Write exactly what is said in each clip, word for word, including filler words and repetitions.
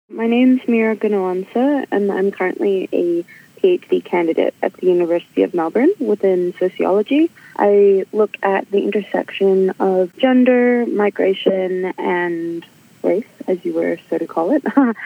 My name's Mira Gunawansa, and I'm currently a PhD candidate at the University of Melbourne within sociology. I look at the intersection of gender, migration, and race, as you were so to call it.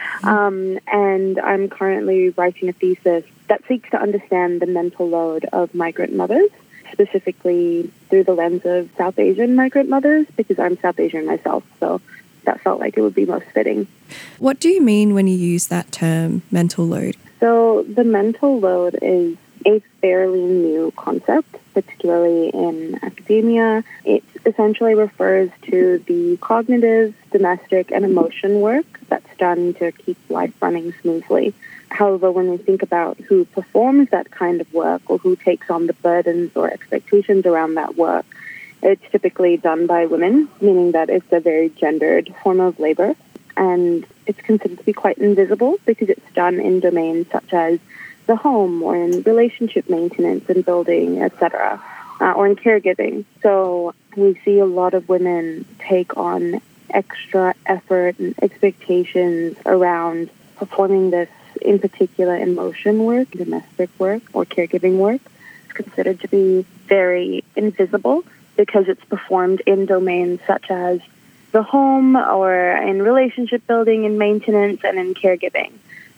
um, and I'm currently writing a thesis that seeks to understand the mental load of migrant mothers, specifically through the lens of South Asian migrant mothers, because I'm South Asian myself, so that felt like it would be most fitting. What do you mean when you use that term, mental load? So the mental load is a fairly new concept, particularly in academia. It essentially refers to the cognitive, domestic, and emotion work that's done to keep life running smoothly. However, when we think about who performs that kind of work or who takes on the burdens or expectations around that work, it's typically done by women, meaning that it's a very gendered form of labor, and it's considered to be quite invisible because it's done in domains such as the home or in relationship maintenance and building, et cetera, uh, or in caregiving. So we see a lot of women take on extra effort and expectations around performing this, in particular, emotion work, domestic work, or caregiving work. It's considered to be very invisible because it's performed in domains such as the home or in relationship building and maintenance and in caregiving.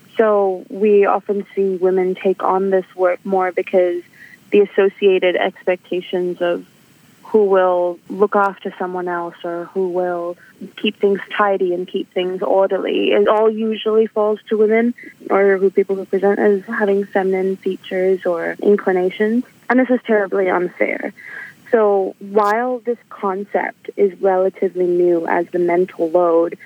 So we often see women take on this work more because the associated expectations of who will look after someone else or who will keep things tidy and keep things orderly, it all usually falls to women or who people who present as having feminine features or inclinations. And this is terribly unfair. So while this concept is relatively new as the mental load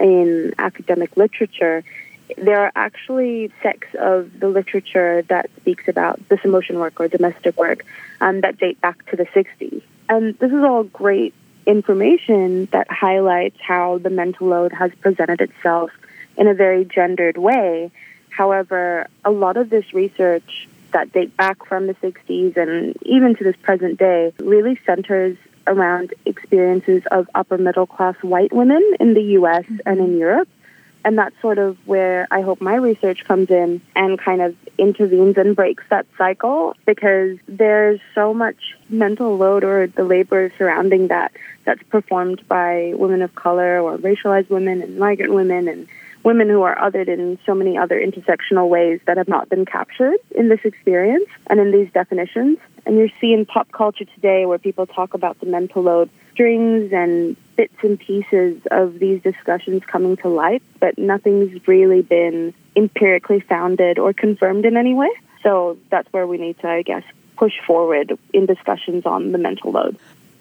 in academic literature, there are actually sects of the literature that speaks about this emotion work or domestic work um, that date back to the sixties. And this is all great information that highlights how the mental load has presented itself in a very gendered way. However, a lot of this research that date back from the sixties and even to this present day really centers around experiences of upper middle class white women in the U S mm-hmm. and in Europe. And that's sort of where I hope my research comes in and kind of intervenes and breaks that cycle, because there's so much mental load or the labor surrounding that that's performed by women of color or racialized women and migrant women and women who are othered in so many other intersectional ways that have not been captured in this experience and in these definitions. And you see in pop culture today where people talk about the mental load, strings and bits and pieces of these discussions coming to light, but nothing's really been empirically founded or confirmed in any way. So that's where we need to, I guess, push forward in discussions on the mental load.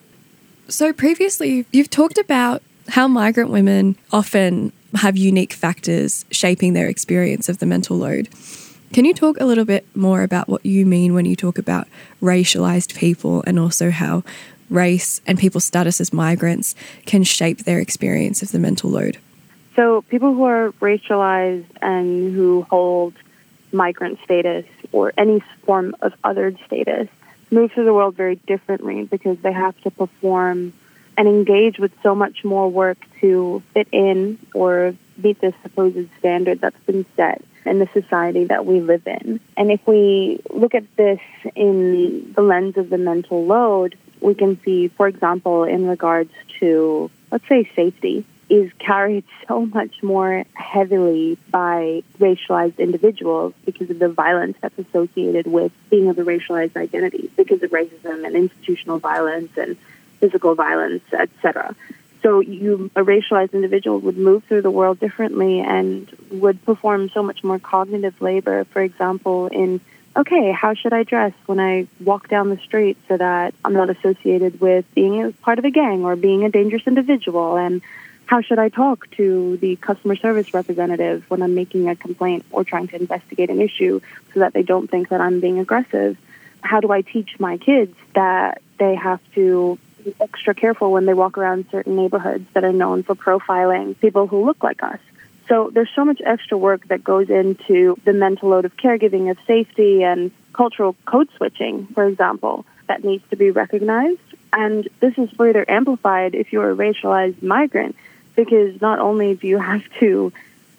So previously, you've talked about how migrant women often have unique factors shaping their experience of the mental load. Can you talk a little bit more about what you mean when you talk about racialized people and also how race and people's status as migrants can shape their experience of the mental load? So people who are racialized and who hold migrant status or any form of othered status move through the world very differently because they have to perform and engage with so much more work to fit in or meet this supposed standard that's been set in the society that we live in. And if we look at this in the lens of the mental load, we can see, for example, in regards to, let's say, safety, is carried so much more heavily by racialized individuals because of the violence that's associated with being of a racialized identity, because of racism and institutional violence and physical violence, et cetera. So you, a racialized individual would move through the world differently and would perform so much more cognitive labor, for example, in, okay, how should I dress when I walk down the street so that I'm not associated with being a part of a gang or being a dangerous individual? And how should I talk to the customer service representative when I'm making a complaint or trying to investigate an issue so that they don't think that I'm being aggressive? How do I teach my kids that they have to be extra careful when they walk around certain neighborhoods that are known for profiling people who look like us? So there's so much extra work that goes into the mental load of caregiving, of safety, and cultural code switching, for example, that needs to be recognized. And this is further amplified if you're a racialized migrant, because not only do you have to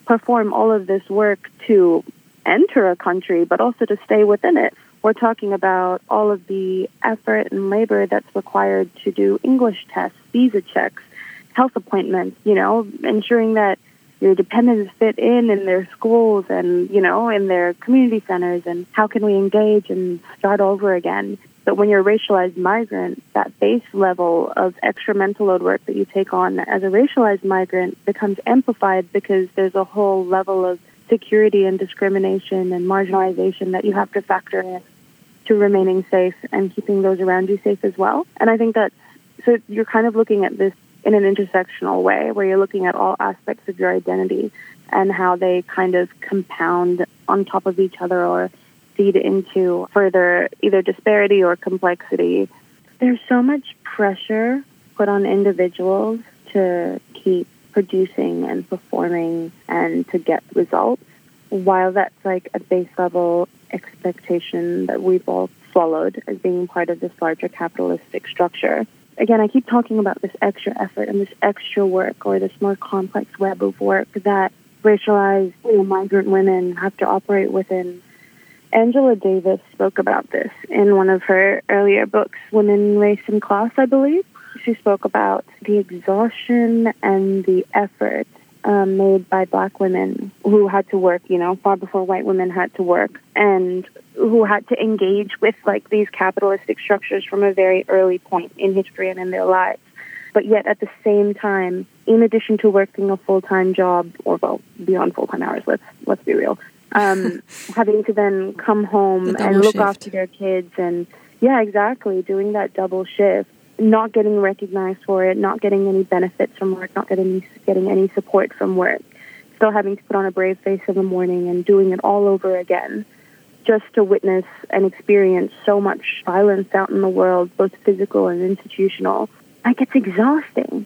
perform all of this work to enter a country, but also to stay within it. We're talking about all of the effort and labor that's required to do English tests, visa checks, health appointments, you know, ensuring that your dependents fit in in their schools and, you know, in their community centers, and how can we engage and start over again. But when you're a racialized migrant, that base level of extra mental load work that you take on as a racialized migrant becomes amplified because there's a whole level of security and discrimination and marginalization that you have to factor in to remaining safe and keeping those around you safe as well. And I think that's, so you're kind of looking at this in an intersectional way where you're looking at all aspects of your identity and how they kind of compound on top of each other or feed into further either disparity or complexity. There's so much pressure put on individuals to keep producing and performing and to get results, while that's like a base level expectation that we've all followed as being part of this larger capitalistic structure. Again, I keep talking about this extra effort and this extra work, or this more complex web of work that racialized, you know, migrant women have to operate within. Angela Davis spoke about this in one of her earlier books, Women, Race, and Class, I believe. She spoke about the exhaustion and the effort um, made by Black women who had to work, you know, far before white women had to work, and who had to engage with, like, these capitalistic structures from a very early point in history and in their lives. But yet, at the same time, in addition to working a full-time job, or, well, beyond full-time hours, let's let's be real, um, having to then come home and look shift. after their kids, and, yeah, exactly, doing that double shift, not getting recognized for it, not getting any benefits from work, not getting getting any support from work, still having to put on a brave face in the morning and doing it all over again, just to witness and experience so much violence out in the world, both physical and institutional. Like, it's exhausting.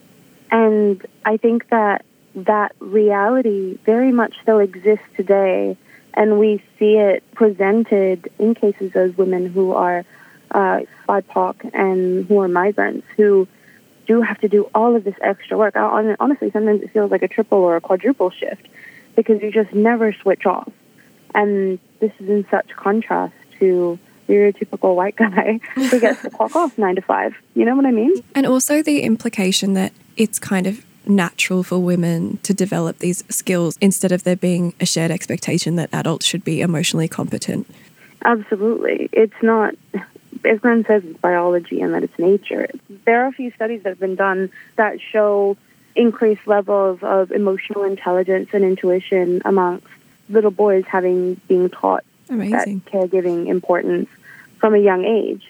And I think that that reality very much still exists today, and we see it presented in cases as women who are uh, B I P O C and who are migrants, who do have to do all of this extra work. I, honestly, sometimes it feels like a triple or a quadruple shift, because you just never switch off. And this is in such contrast to the stereotypical white guy who gets to clock off nine to five. You know what I mean? And also the implication that it's kind of natural for women to develop these skills instead of there being a shared expectation that adults should be emotionally competent. Absolutely. It's not, everyone says it's biology and that it's nature. There are a few studies that have been done that show increased levels of emotional intelligence and intuition amongst little boys having been taught Amazing. that caregiving importance from a young age.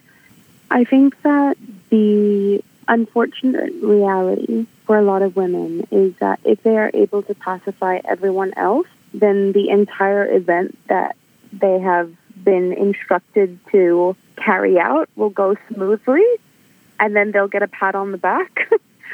I think that the unfortunate reality for a lot of women is that if they are able to pacify everyone else, then the entire event that they have been instructed to carry out will go smoothly, and then they'll get a pat on the back,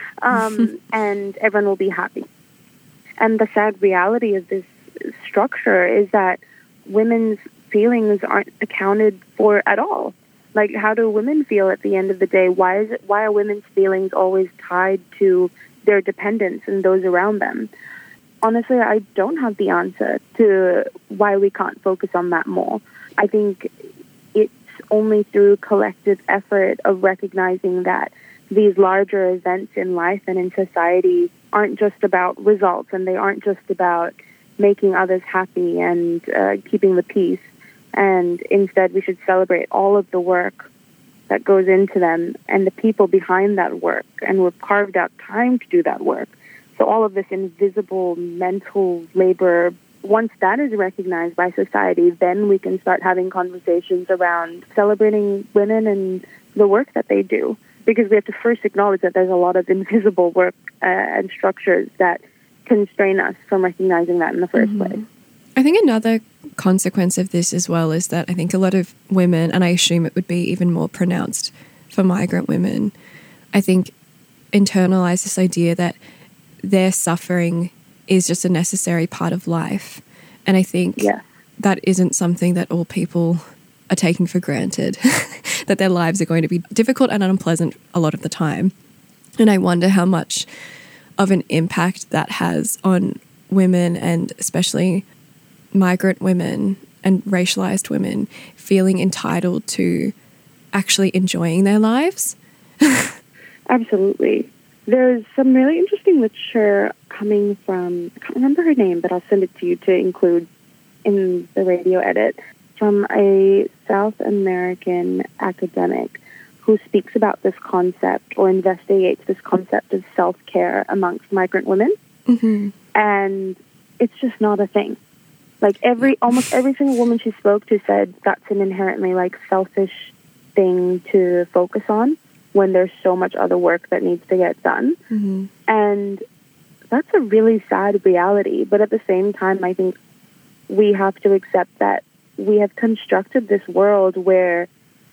um, and everyone will be happy. And the sad reality of this structure is that women's feelings aren't accounted for at all. Like, how do women feel at the end of the day? Why is it, why are women's feelings always tied to their dependents and those around them? Honestly, I don't have the answer to why we can't focus on that more. I think it's only through collective effort of recognizing that these larger events in life and in society aren't just about results, and they aren't just about making others happy and uh, keeping the peace. And instead, we should celebrate all of the work that goes into them and the people behind that work. And we've carved out time to do that work. So all of this invisible mental labor, once that is recognized by society, then we can start having conversations around celebrating women and the work that they do. Because we have to first acknowledge that there's a lot of invisible work uh, and structures that constrain us from recognizing that in the first mm-hmm. place. I think another consequence of this as well is that I think a lot of women, and I assume it would be even more pronounced for migrant women, I think internalize this idea that their suffering is just a necessary part of life. And I think yeah. that isn't something that all people are taking for granted, that their lives are going to be difficult and unpleasant a lot of the time. And I wonder how much of an impact that has on women, and especially migrant women and racialized women, feeling entitled to actually enjoying their lives? Absolutely. There's some really interesting literature coming from, I can't remember her name, but I'll send it to you to include in the radio edit, from a South American academic who speaks about this concept or investigates this concept of self-care amongst migrant women. Mm-hmm. And it's just not a thing. Like every, almost every single woman she spoke to said that's an inherently like selfish thing to focus on when there's so much other work that needs to get done. Mm-hmm. And that's a really sad reality. But at the same time, I think we have to accept that we have constructed this world where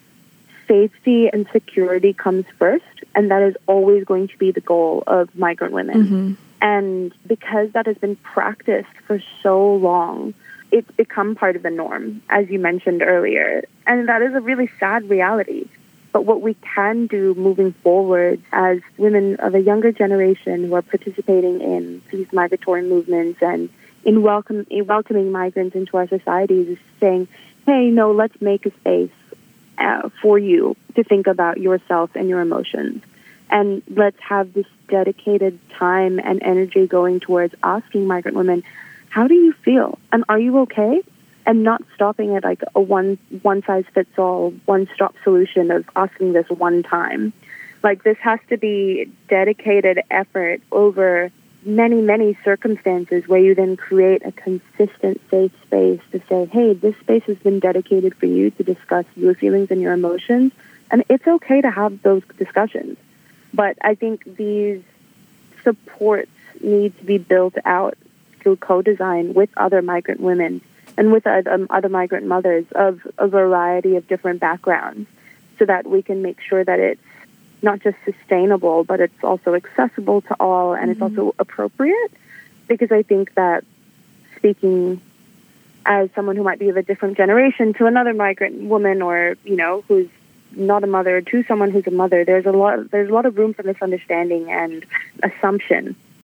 safety and security comes first, and that is always going to be the goal of migrant women. Mm-hmm. And because that has been practiced for so long, it's become part of the norm, as you mentioned earlier. And that is a really sad reality. But what we can do moving forward as women of a younger generation who are participating in these migratory movements and in, welcome, in welcoming migrants into our societies is saying, hey, no, let's make a space uh, for you to think about yourself and your emotions. And let's have this dedicated time and energy going towards asking migrant women, how do you feel? And are you okay? And not stopping at like a one one size fits all, one stop solution of asking this one time. Like this has to be dedicated effort over many, many circumstances where you then create a consistent safe space to say, hey, this space has been dedicated for you to discuss your feelings and your emotions. And it's okay to have those discussions. But I think these supports need to be built out through co-design with other migrant women and with um, other migrant mothers of a variety of different backgrounds so that we can make sure that it's not just sustainable, but it's also accessible to all and mm-hmm. it's also appropriate. Because I think that speaking as someone who might be of a different generation to another migrant woman or, you know, who's not a mother to someone who's a mother, there's a lot there's a lot of room for misunderstanding and assumption